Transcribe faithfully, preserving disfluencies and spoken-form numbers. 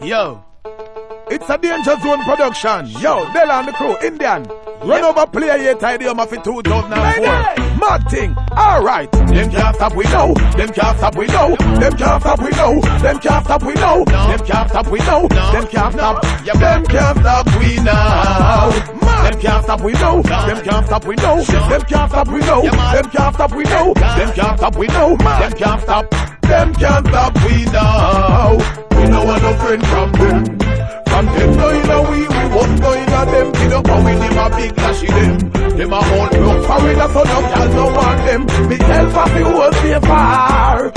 Yo, it's a Danger Zone production. Yo, Della and the crew, Indian. Run yep. over play here, tidy them off in two thousand four. Mad thing, alright. Them can't stop, we know. Them can't stop, we know. Them can't stop, we know. Them can't stop, we know. Them can't stop, we know. Them can't stop. Them can't stop, we know. Them can't stop, we know. Them can't stop, we know. Them can't stop, we know. Them can't stop, we know. Them can't stop, we know. Them can't stop. Them can't stop, we know. We know what no friend from them. From them going away, we won't go in at them. We don't come in them a big lashy them. Them a whole look for it, so no girl no want them. Me help a few will stay far.